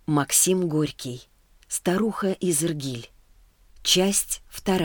Максим Горький. Старуха Изыргиль. Часть 2.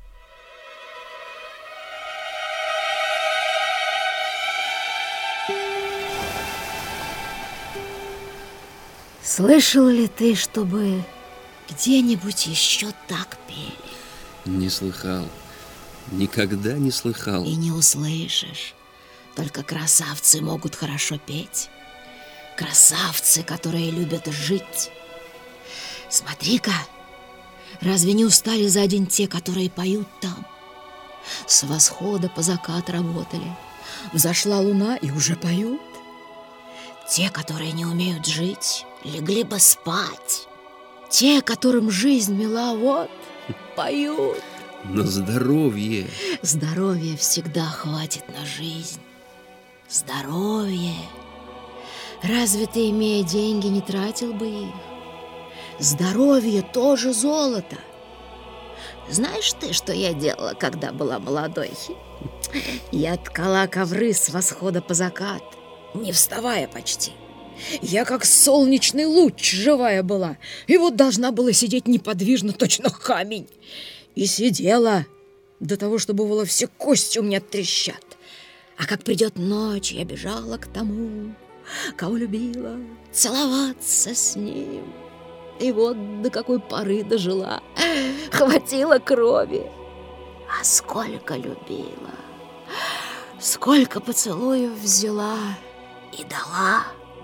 Слышал ли ты, чтобы где-нибудь еще так пели? Не слыхал. Никогда не слыхал. И не услышишь. Только красавцы могут хорошо петь. Красавцы, которые любят жить. Смотри-ка, разве не устали за день те, которые поют там? С восхода по закат работали. Взошла луна и уже поют. Те, которые не умеют жить, легли бы спать. Те, которым жизнь мила, вот, поют. На здоровье. Здоровья всегда хватит на жизнь. Здоровье. Разве ты, имея деньги, не тратил бы их? Здоровье тоже золото. Знаешь ты, что я делала, когда была молодой? Я ткала ковры с восхода по закат, не вставая почти. Я как солнечный луч живая была, и вот должна была сидеть неподвижно, точно камень. И сидела до того, что бывало все кости у меня трещат. А как придет ночь, я бежала к тому, кого любила, целоваться с ним. И вот до какой поры дожила, хватило крови. А сколько любила, сколько поцелуев взяла и дала.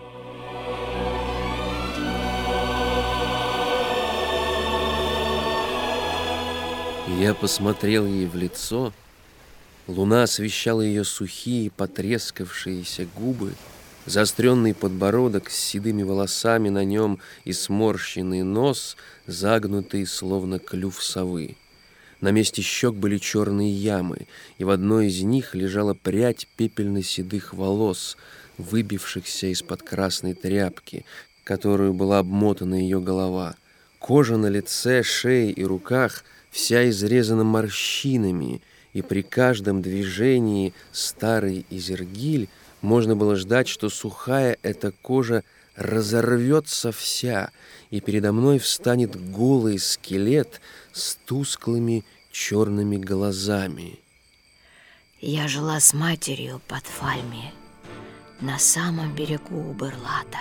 Я посмотрел ей в лицо. Луна освещала ее сухие, потрескавшиеся губы, заостренный подбородок с седыми волосами на нем и сморщенный нос, загнутый, словно клюв совы. На месте щек были черные ямы, и в одной из них лежала прядь пепельно-седых волос, выбившихся из-под красной тряпки, которую была обмотана ее голова. Кожа на лице, шее и руках вся изрезана морщинами, и при каждом движении старой Изыргиль можно было ждать, что сухая эта кожа разорвется вся, и передо мной встанет голый скелет с тусклыми черными глазами. Я жила с матерью под Фальми на самом берегу Убырлата.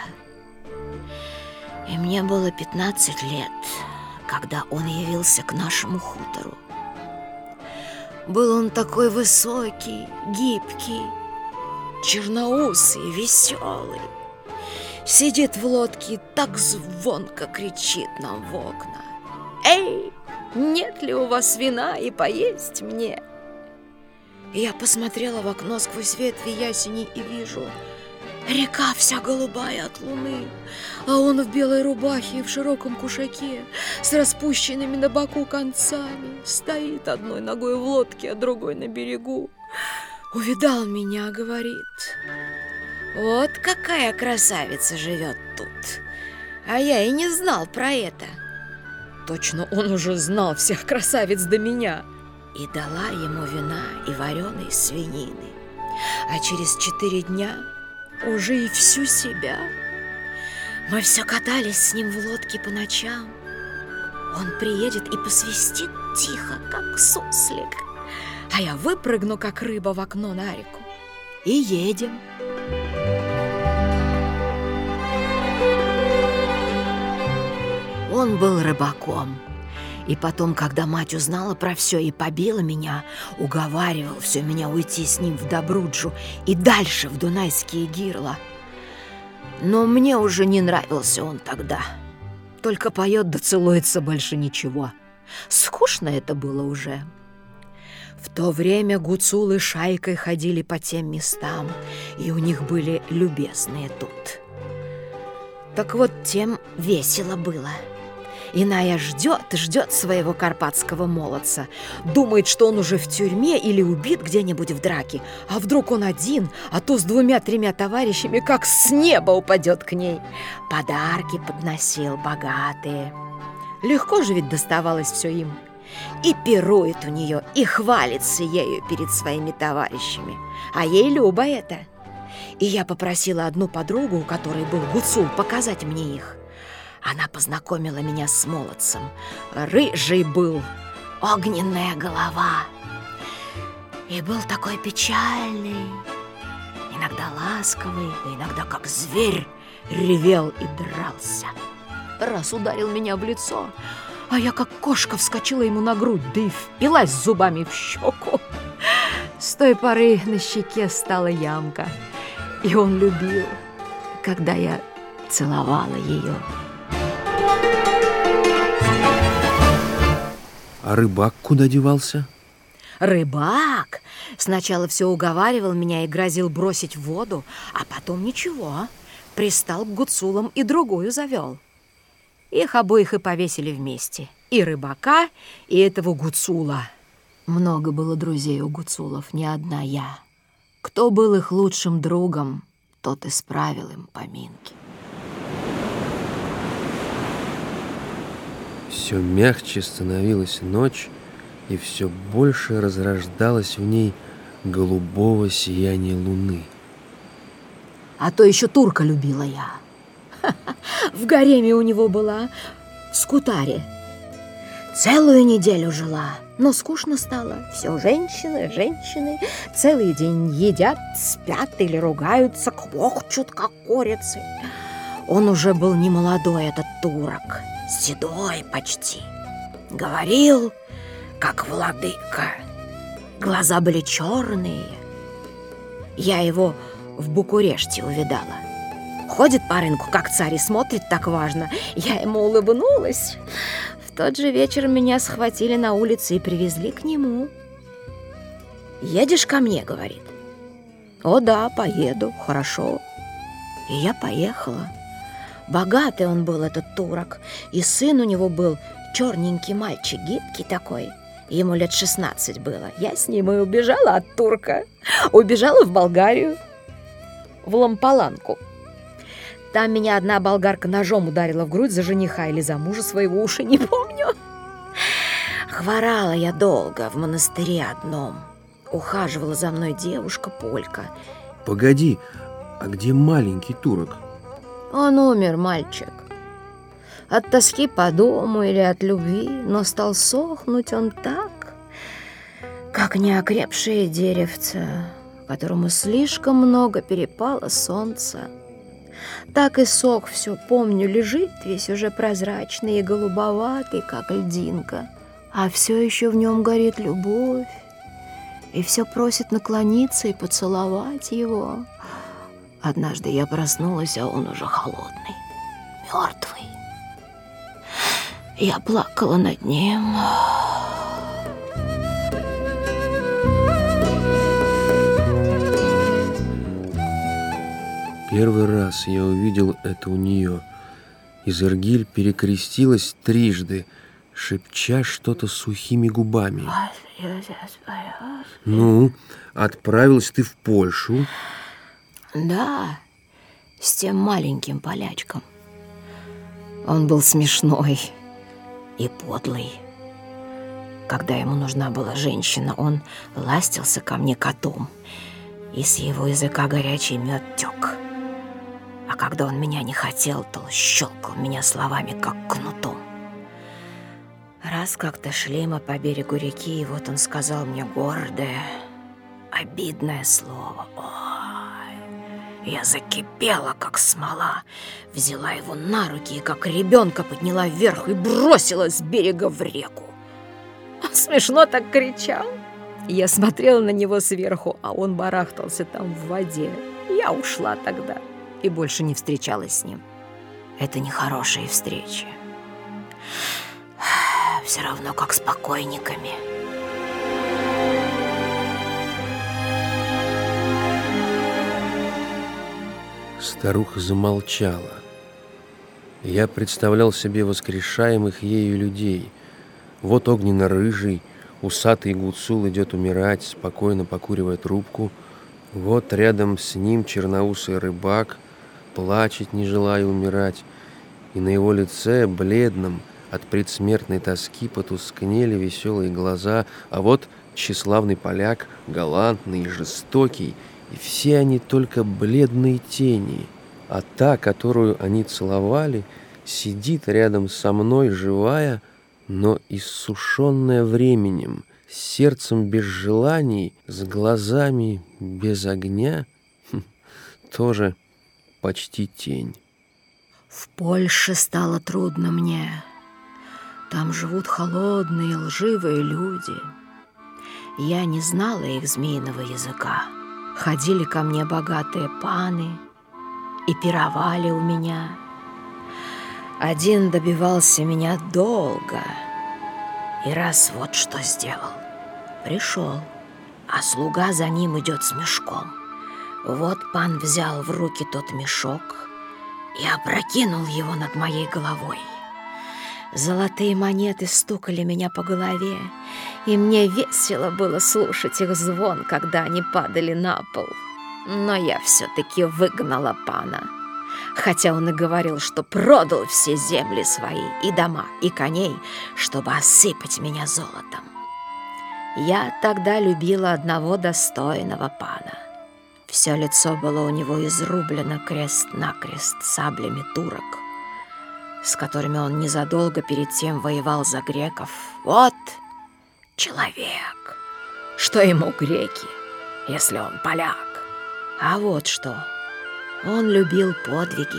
И мне было 15 лет, когда он явился к нашему хутору. Был он такой высокий, гибкий, черноусый, веселый. Сидит в лодке и так звонко кричит нам в окна: «Эй, нет ли у вас вина и поесть мне?» Я посмотрела в окно сквозь ветви ясеней и вижу: река вся голубая от луны, а он в белой рубахе и в широком кушаке с распущенными на боку концами стоит одной ногой в лодке, а другой на берегу. Увидал меня, говорит: «Вот какая красавица живет тут, а я и не знал про это». Точно он уже знал всех красавиц до меня. И дала ему вина и вареной свинины, а через 4 дня уже и всю себя. Мы все катались с ним в лодке по ночам. Он приедет и посвистит тихо, как суслик, а я выпрыгну, как рыба, в окно на реку. И едем. Он был рыбаком. И потом, когда мать узнала про все и побила меня, уговаривал все меня уйти с ним в Добруджу и дальше в Дунайские гирла. Но мне уже не нравился он тогда. Только поет да целуется, больше ничего. Скучно это было уже. В то время гуцулы шайкой ходили по тем местам, и у них были любезные тут. Так вот, тем весело было. Иная ждет своего карпатского молодца, думает, что он уже в тюрьме или убит где-нибудь в драке, а вдруг он один, а то с 2-3 товарищами, как с неба упадет к ней. Подарки подносил богатые. Легко же ведь доставалось все им. И пирует у нее, и хвалится ею перед своими товарищами. А ей любо это. И я попросила одну подругу, у которой был гуцул, показать мне их. Она познакомила меня с молодцем. Рыжий был, огненная голова. И был такой печальный, иногда ласковый, иногда как зверь ревел и дрался. Раз ударил меня в лицо, а я как кошка вскочила ему на грудь, да и впилась зубами в щеку. С той поры на щеке стала ямка, и он любил, когда я целовала ее. А рыбак куда девался? Рыбак сначала все уговаривал меня и грозил бросить в воду, а потом ничего, пристал к гуцулам и другую завел. Их обоих и повесили вместе, и рыбака, и этого гуцула. Много было друзей у гуцулов, не одна я. Кто был их лучшим другом, тот исправил им поминки. Все мягче становилась ночь, и все больше разрождалось в ней голубого сияния луны. А то еще турка любила я. В гареме у него была, в скутаре. Целую неделю жила, но скучно стало. Все женщины, женщины, целый день едят, спят или ругаются, квохчут, как курицы. Он уже был не молодой, этот турок, седой почти. Говорил, как владыка. Глаза были черные. Я его в Букуреште увидала. Ходит по рынку, как царь, и смотрит так важно. Я ему улыбнулась. В тот же вечер меня схватили на улице и привезли к нему. «Едешь ко мне?» — говорит. «О да, поеду, хорошо». И я поехала. Богатый он был, этот турок, и сын у него был черненький мальчик, гибкий такой. Ему лет 16 было. Я с ним и убежала от турка. Убежала в Болгарию, в Лампаланку. Там меня одна болгарка ножом ударила в грудь за жениха или за мужа своего, уж и не помню. Хворала я долго в монастыре одном. Ухаживала за мной девушка-полька. Погоди, а где маленький турок? Он умер, мальчик. От тоски по дому или от любви, но стал сохнуть он так, как неокрепшее деревце, которому слишком много перепало солнца. Так и сох, все помню, лежит весь уже прозрачный и голубоватый, как льдинка, а все еще в нем горит любовь, и все просит наклониться и поцеловать его. Однажды я проснулась, а он уже холодный, мертвый. Я плакала над ним. Первый раз я увидел это у нее. Изергиль перекрестилась трижды, шепча что-то сухими губами. Ну, отправилась ты в Польшу? Да, с тем маленьким полячком. Он был смешной и подлый. Когда ему нужна была женщина, он ластился ко мне котом, и с его языка горячий мед тек. А когда он меня не хотел, то щелкал меня словами, как кнутом. Раз как-то шли мы по берегу реки, и вот он сказал мне гордое, обидное слово. Ой, я закипела, как смола, взяла его на руки и как ребенка подняла вверх и бросила с берега в реку. Он смешно так кричал. Я смотрела на него сверху, а он барахтался там в воде. Я ушла тогда и больше не встречалась с ним. Это нехорошие встречи. Все равно, как с покойниками. Старуха замолчала. Я представлял себе воскрешаемых ею людей. Вот огненно-рыжий, усатый гуцул идет умирать, спокойно покуривая трубку. Вот рядом с ним черноусый рыбак, плачет, не желая умирать. И на его лице, бледном, от предсмертной тоски потускнели веселые глаза, а вот тщеславный поляк, галантный и жестокий, и все они только бледные тени, а та, которую они целовали, сидит рядом со мной живая, но иссушенная временем, с сердцем без желаний, с глазами без огня, тоже почти тень. В Польше стало трудно мне. Там живут холодные, лживые люди. Я не знала их змеиного языка. Ходили ко мне богатые паны и пировали у меня. Один добивался меня долго, и раз вот что сделал. Пришел, а слуга за ним идет с мешком. Вот пан взял в руки тот мешок и опрокинул его над моей головой. Золотые монеты стукали меня по голове, и мне весело было слушать их звон, когда они падали на пол. Но я все-таки выгнала пана, хотя он и говорил, что продал все земли свои, и дома, и коней, чтобы осыпать меня золотом. Я тогда любила одного достойного пана. Все лицо было у него изрублено крест-накрест саблями турок, с которыми он незадолго перед тем воевал за греков. Вот человек! Что ему греки, если он поляк? А вот что, он любил подвиги.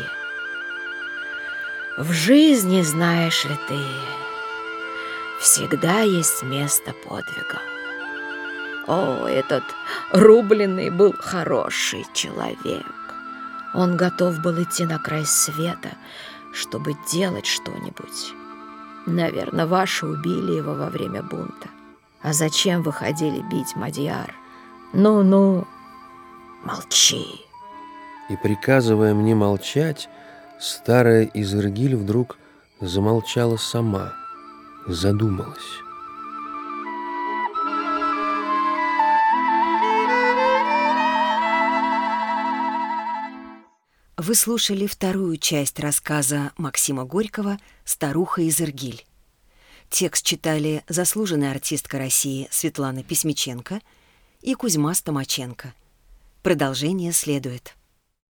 В жизни, знаешь ли ты, всегда есть место подвига. О, этот рубленый был хороший человек. Он готов был идти на край света, чтобы делать что-нибудь. Наверное, ваши убили его во время бунта. А зачем вы ходили бить Мадьяр? Ну, молчи. И, приказывая мне молчать, старая Изыргиль вдруг замолчала сама, задумалась. Вы слушали вторую часть рассказа Максима Горького «Старуха Изыргиль». Текст читали заслуженная артистка России Светлана Письмиченко и Кузьма Стомаченко. Продолжение следует.